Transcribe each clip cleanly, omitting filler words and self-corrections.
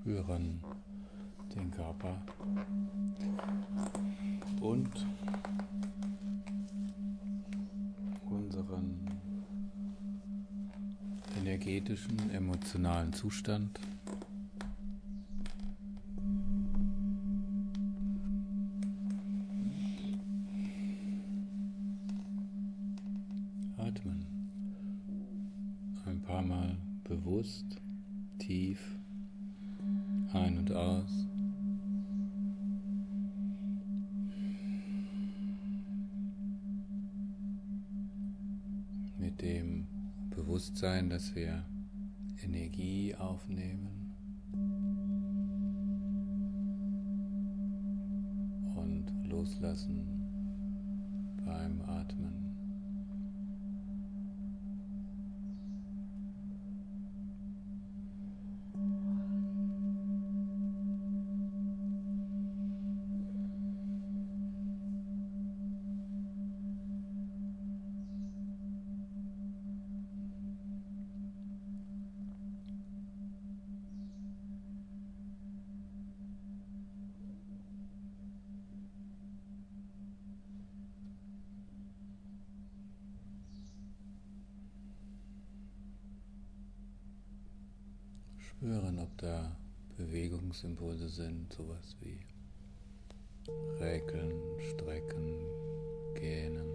spüren den Körper und unseren energetischen, emotionalen Zustand. Atmen ein paar Mal bewusst, tief ein und aus. Mit dem Bewusstsein, dass wir Energie aufnehmen und loslassen beim Atmen. Spüren, ob da Bewegungsimpulse sind, sowas wie Räkeln, Strecken, Gähnen.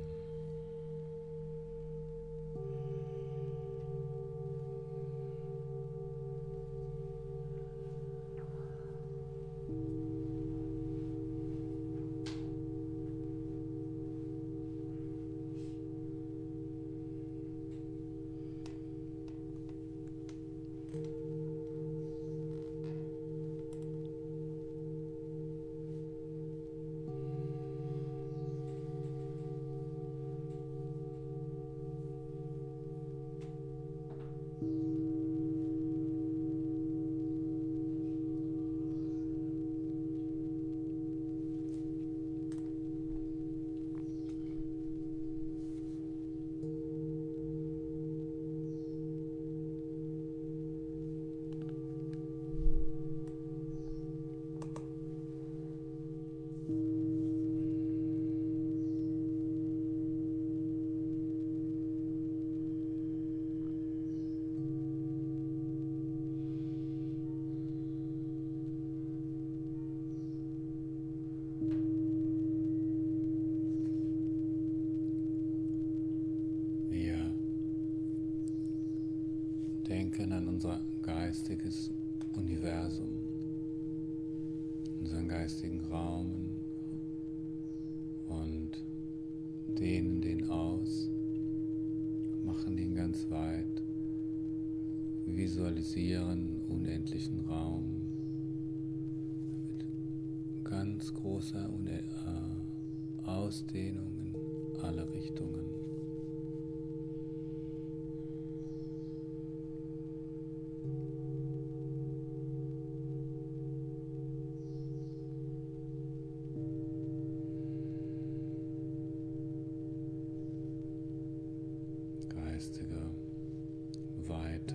Wir denken an unser geistiges Universum, unseren geistigen Raum und dehnen den aus, machen ihn ganz weit, visualisieren unendlichen Raum mit ganz großer Ausdehnung in alle Richtungen. Geistige Weite.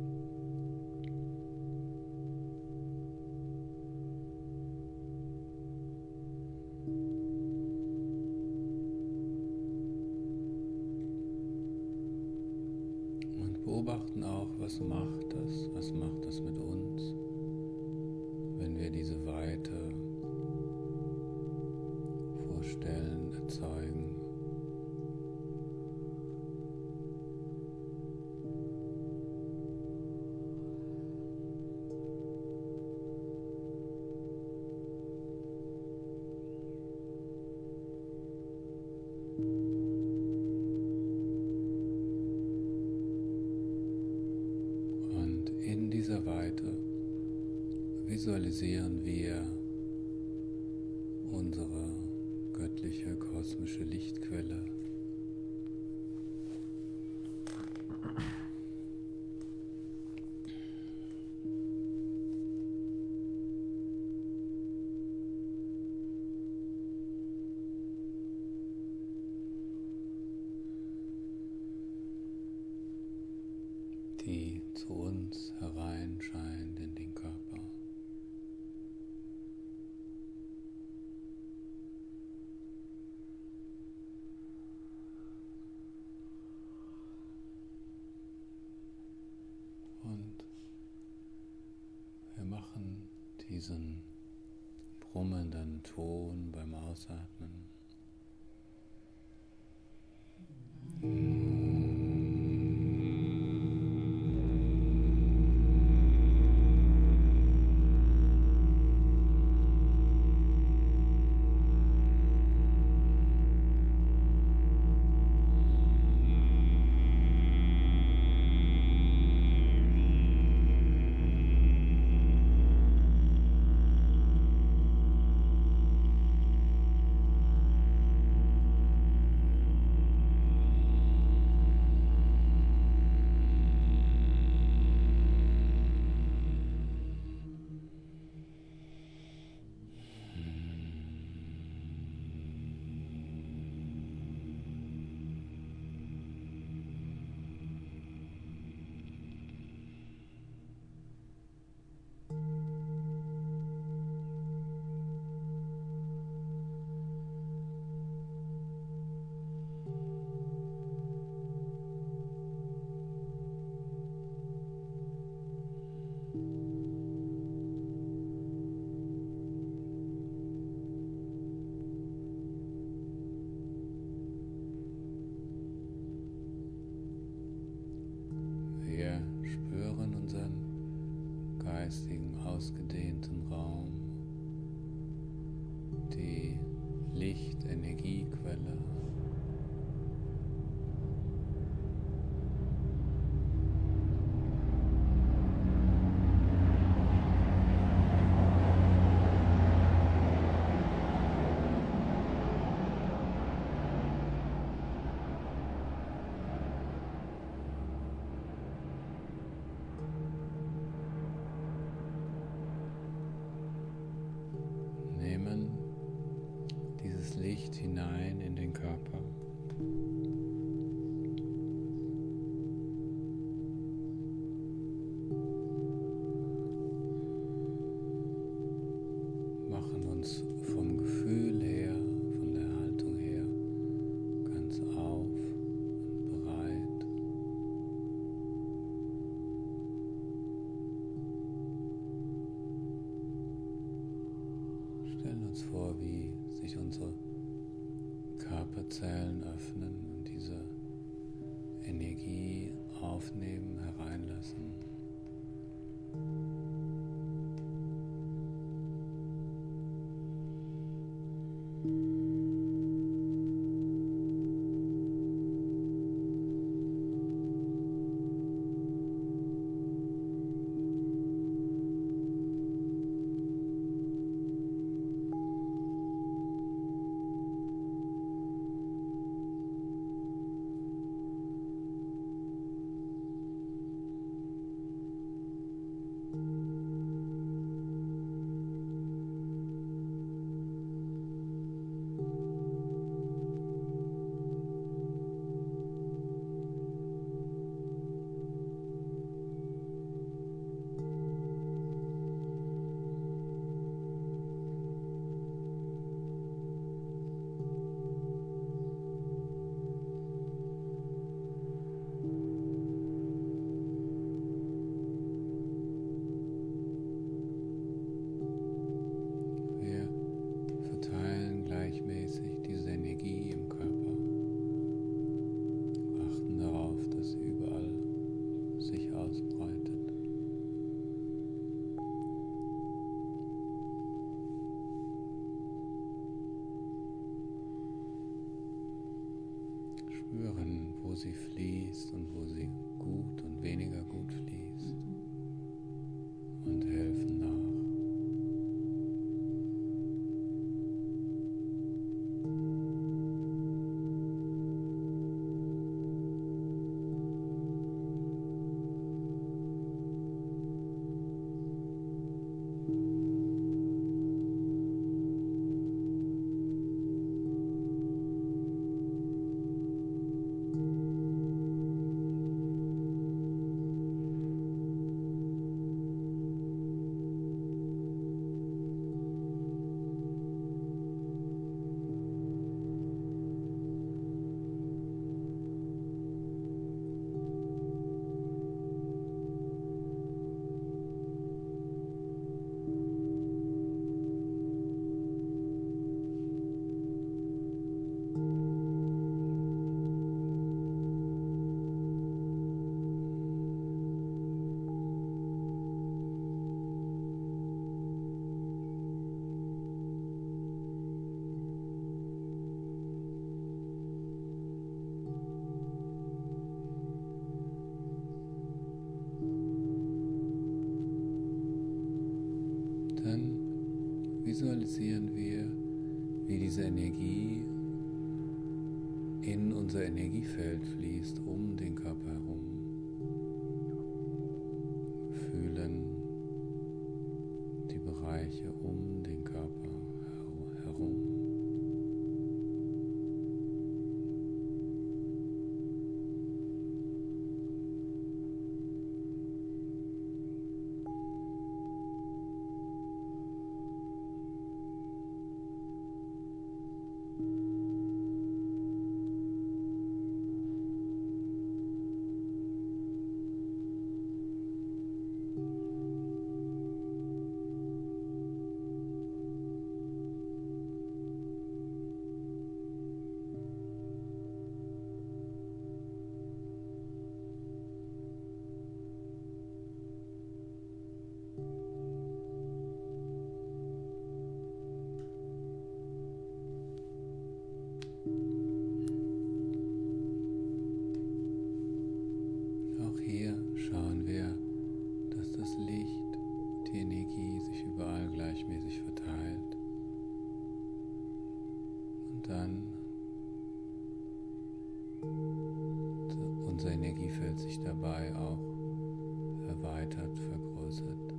Und beobachten auch, was macht das mit uns, wenn wir diese Weite vorstellen, erzeugen. Und in dieser Weite visualisieren wir unsere göttliche kosmische Lichtquelle. Die zu uns hereinscheint in den Körper. machen diesen brummenden Ton beim Ausatmen. Wir spüren unseren geistigen, ausgedehnten Raum, die Lichtenergiequelle. Nehmen dieses Licht hinein in den Körper. Machen uns vom Gefühl her, von der Haltung her, ganz auf und bereit. Stellen uns vor, wie sich unsere Körperzellen öffnen und diese Energie aufnehmen, hereinlassen. Wir verteilen gleichmäßig diese Energie im Körper. Achten darauf, dass sie überall sich ausbreitet. Spüren, wo sie fließt und wo sie gut und weniger gut fließt. Und helfen nach. visualisieren wir, wie diese Energie in unser Energiefeld fließt, um den Körper herum. Fühlen die Bereiche um den Körper herum. Auch hier schauen wir, dass das Licht, die Energie sich überall gleichmäßig verteilt und dann unser Energiefeld sich dabei auch erweitert, vergrößert.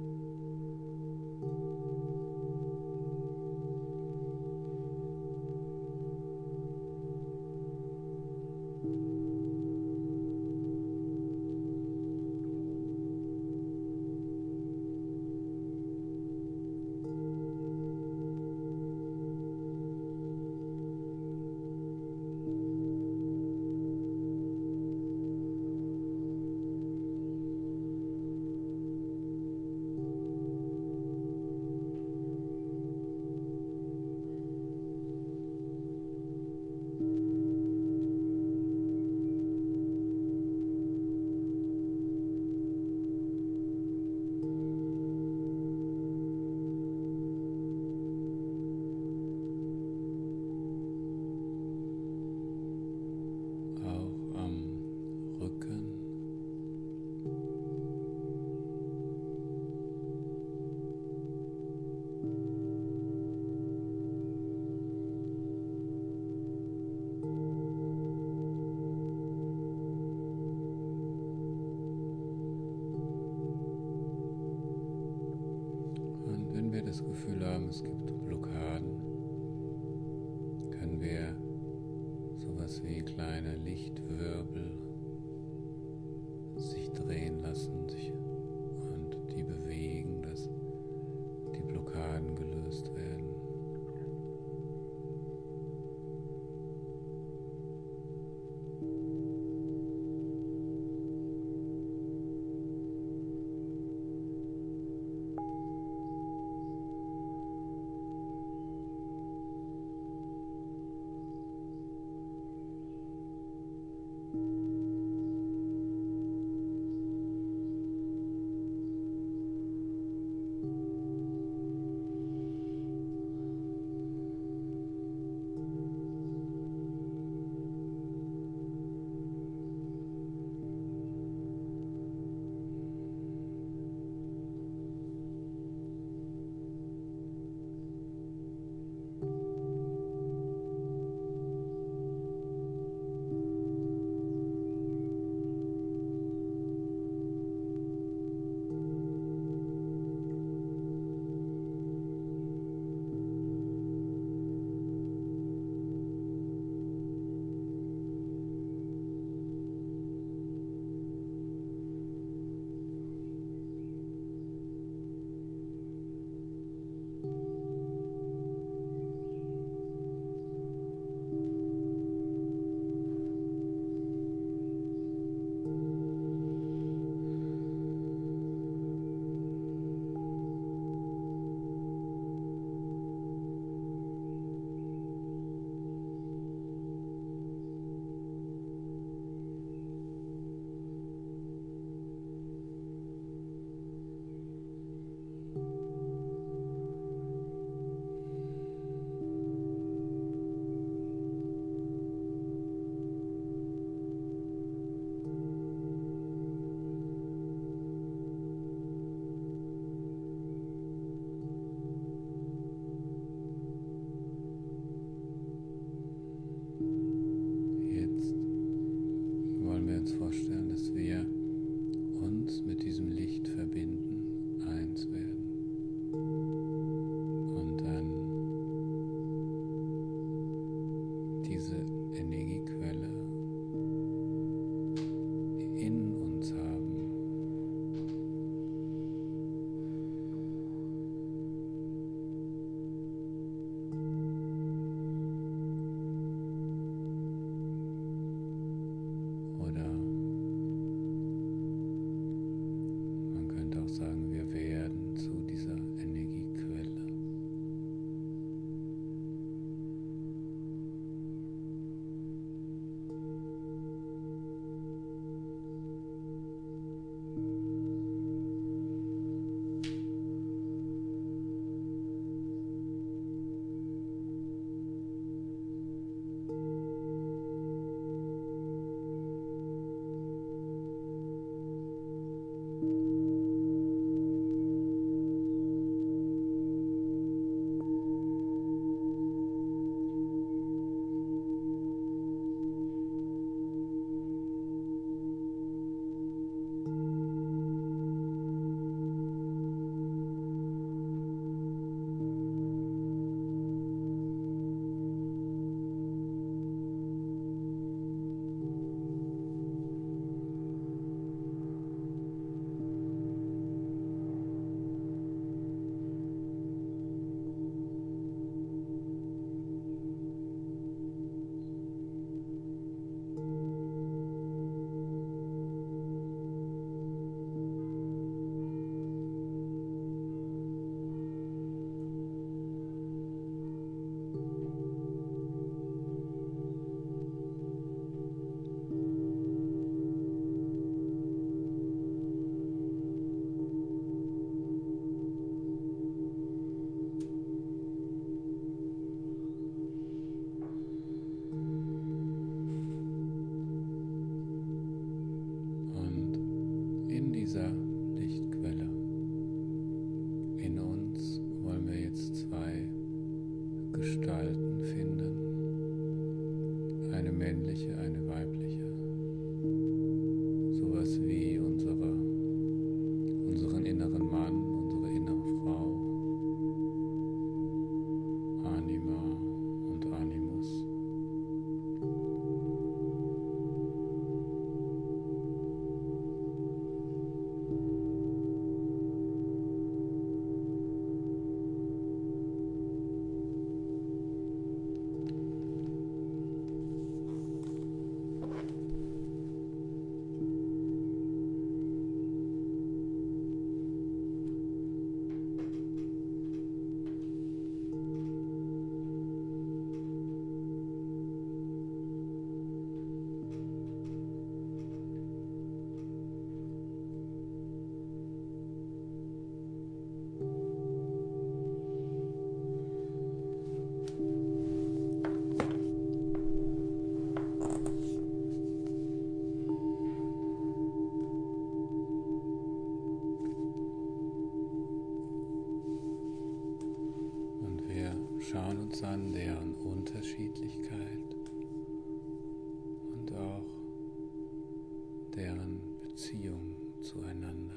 Auch am Rücken. Und wenn wir das Gefühl haben, es gibt Blockaden, können wir sowas wie kleine Lichtwirbel sich drehen lassen und die bewegen, dass die Blockaden gelöst werden. diese Energiequelle in uns haben. Oder man könnte auch sagen, wir werden zu dieser Energiequelle. In dieser Lichtquelle in uns wollen wir jetzt zwei Gestalten finden, eine männliche, eine weibliche, sowas wie unseren inneren Mann, unsere innere Frau, Anima und Animus. Schauen uns an deren Unterschiedlichkeit und auch deren Beziehung zueinander.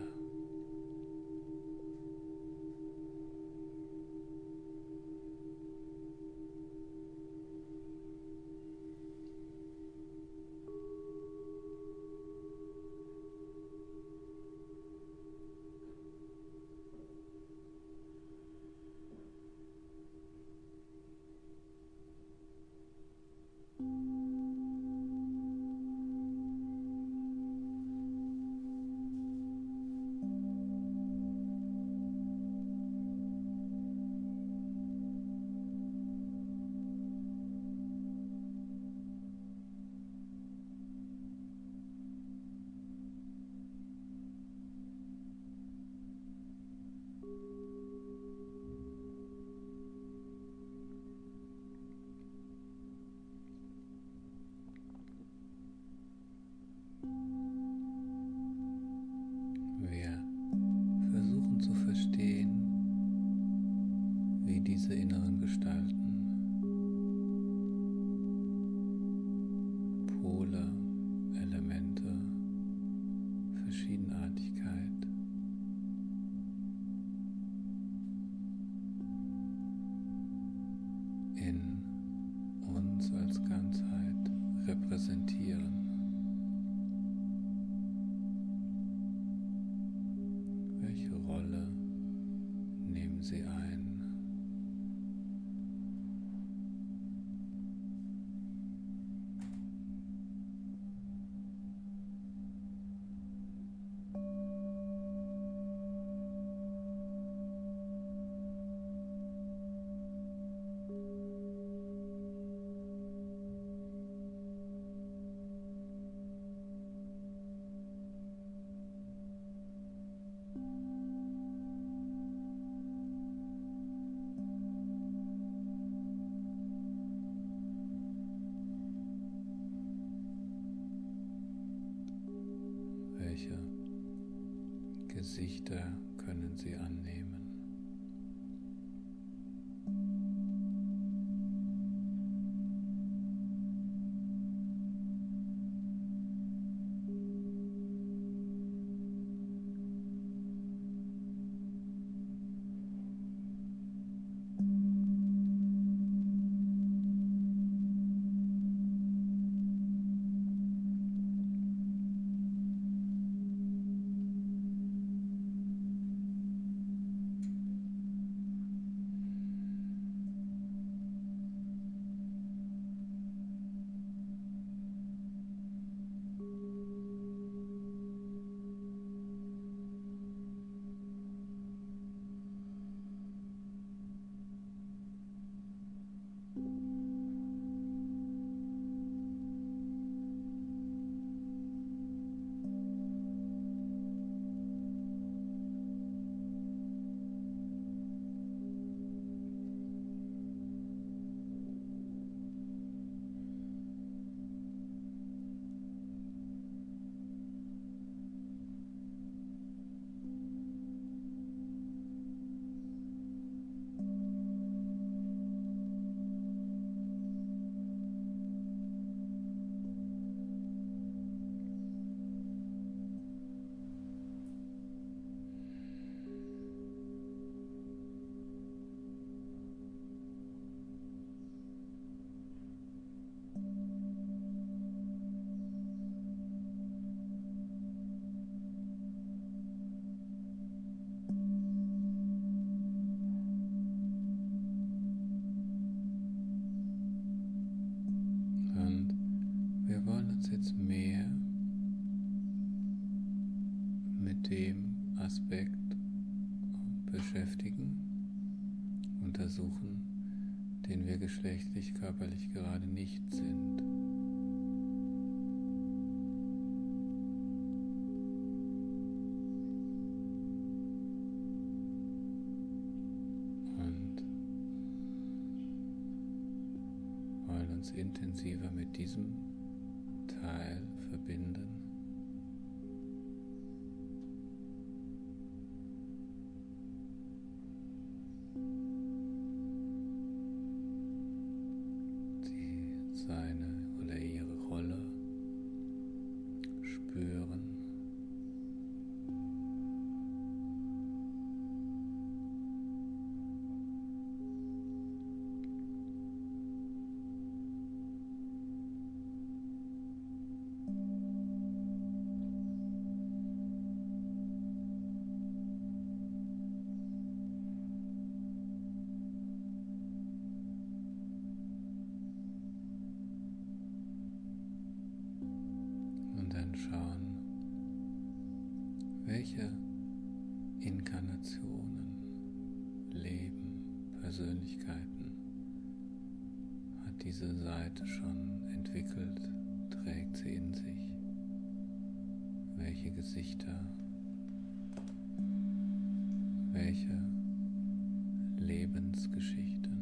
uns als Ganzheit repräsentieren. Welche Rolle nehmen sie ein? Welche Gesichter können sie annehmen? Wir wollen uns jetzt mehr mit dem Aspekt beschäftigen, untersuchen, den wir geschlechtlich, körperlich gerade nicht sind. Und wollen uns intensiver mit diesem Teil verbinden. Seine oder ihre Rolle spüren. Schauen, welche Inkarnationen, Leben, Persönlichkeiten hat diese Seite schon entwickelt, trägt sie in sich, welche Gesichter, welche Lebensgeschichten.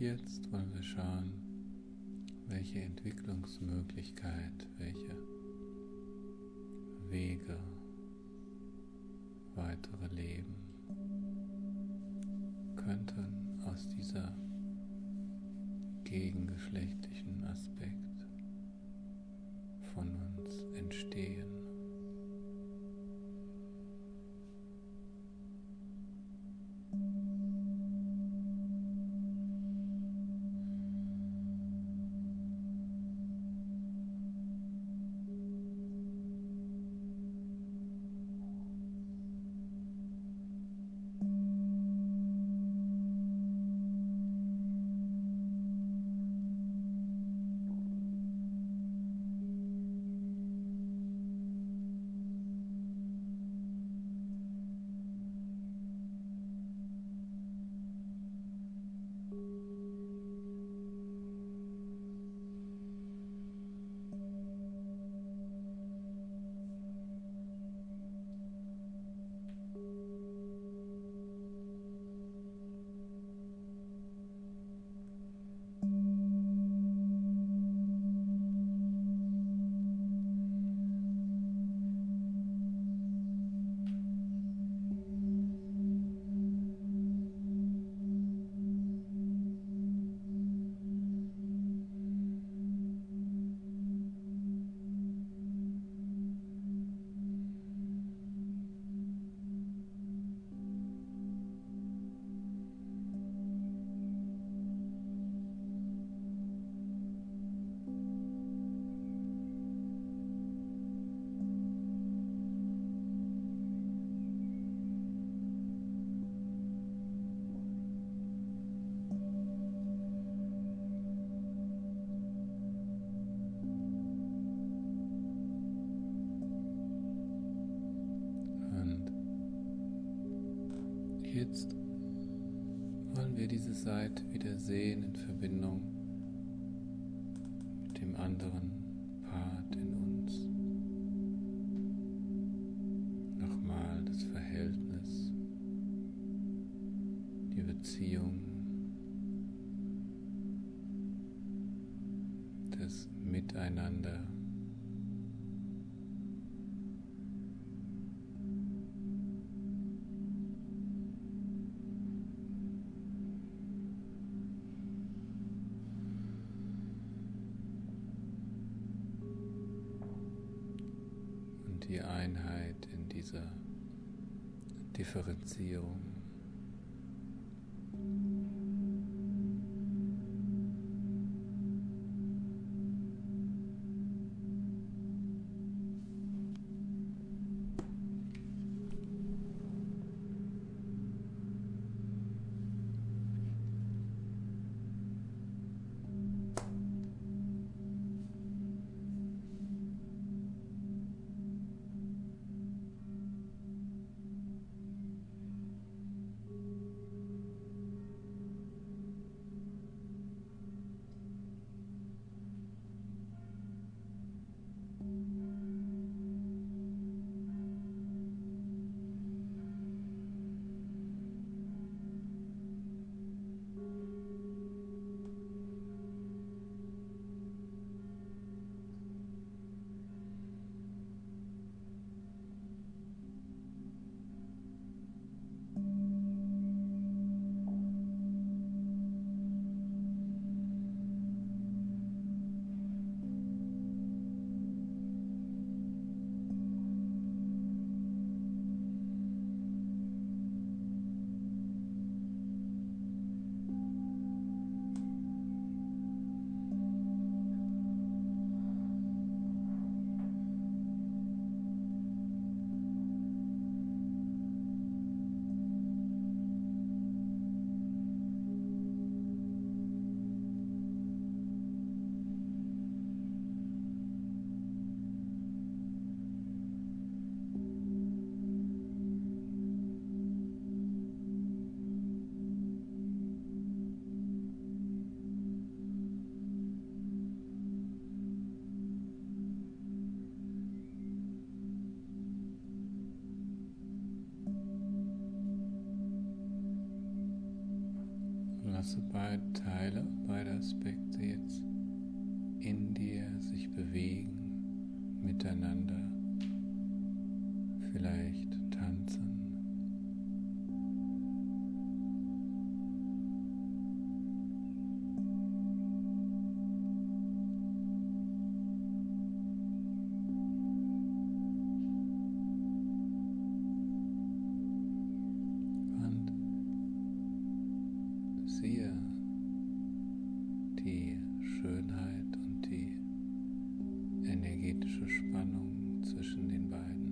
jetzt wollen wir schauen, welche Entwicklungsmöglichkeit, welche Wege, weitere Leben könnten aus dieser gegengeschlechtlichen Aspekt von uns entstehen. Jetzt wollen wir diese Seite wieder sehen in Verbindung mit dem anderen Part in uns. Nochmal das Verhältnis, die Beziehung, das Miteinander. Die Einheit in dieser Differenzierung. diese beiden Teile, beide Aspekte jetzt in dir sich bewegen, miteinander, vielleicht tanzen. Und siehe die Schönheit und die energetische Spannung zwischen den beiden.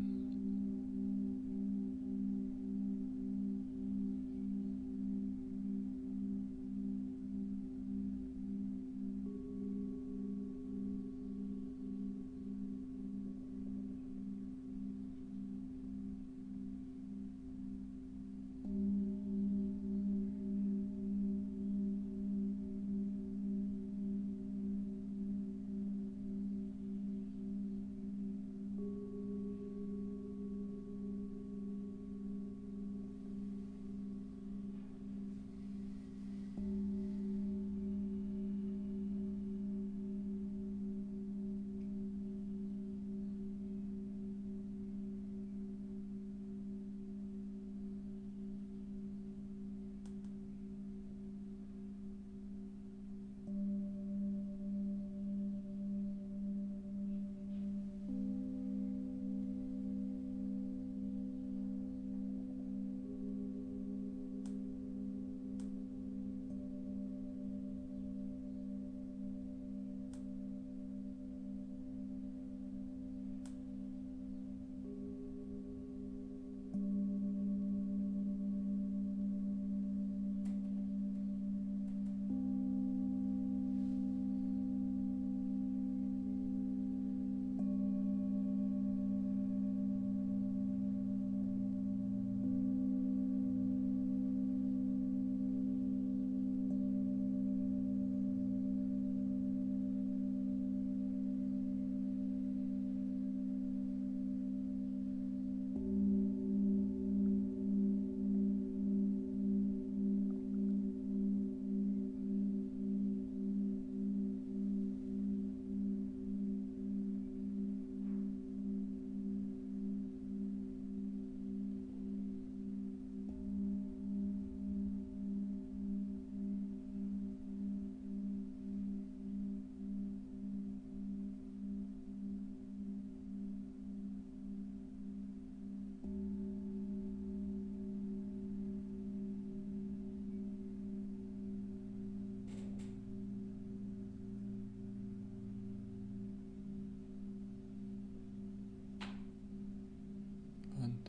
Und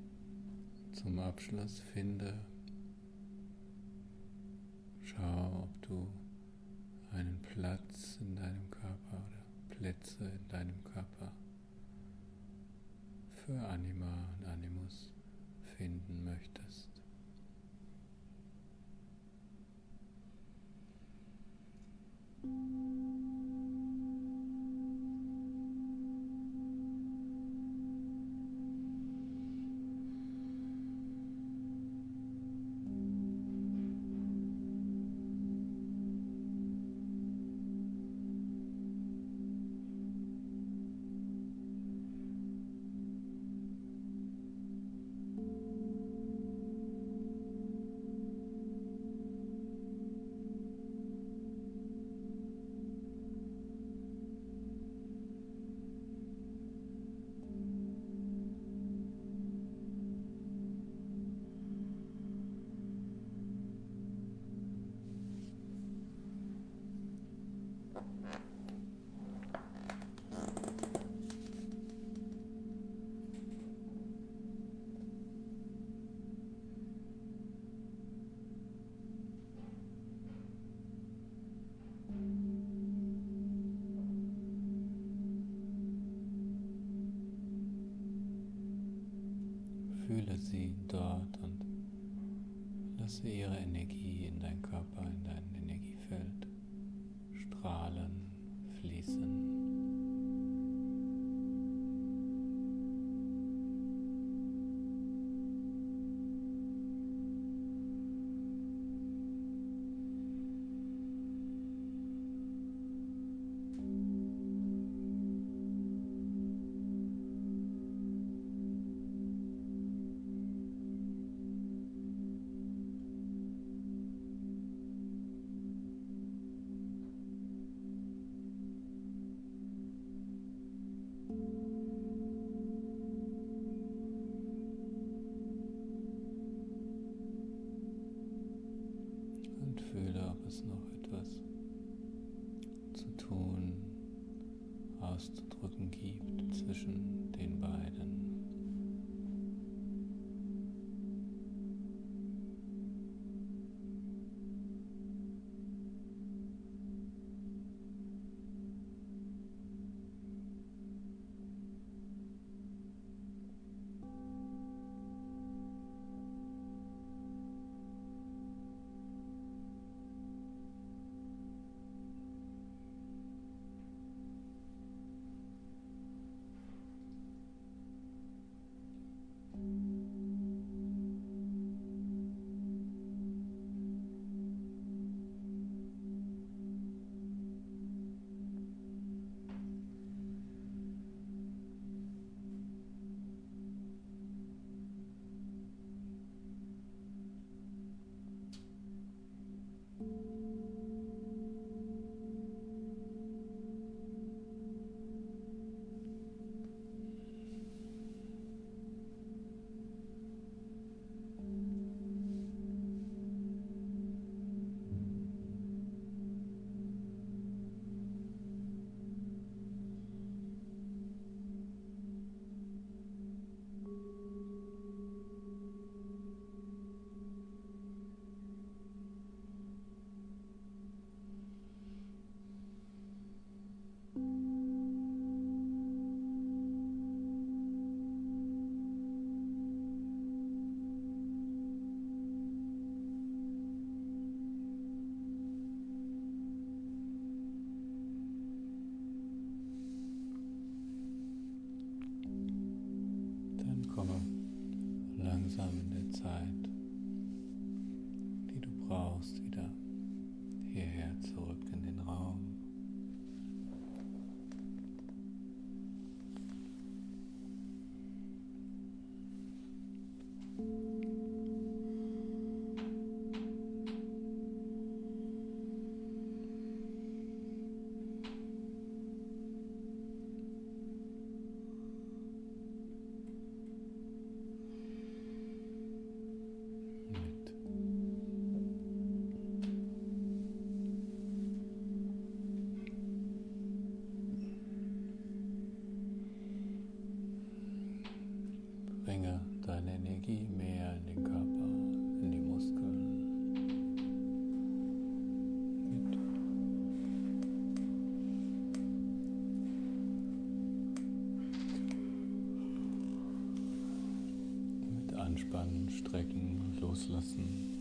zum Abschluss schau, ob du einen Platz in deinem Körper oder Plätze in deinem Körper für Anima und Animus finden möchtest. Fühle sie dort und lasse ihre Energie in deinen Körper, in dein Energiefeld strahlen, fließen. auszudrücken gibt zwischen den beiden. Komme langsam in der Zeit, die du brauchst, wieder hierher zurück in den Raum. Bringe deine Energie mehr in den Körper, in die Muskeln. Mit Anspannen, Strecken, Loslassen.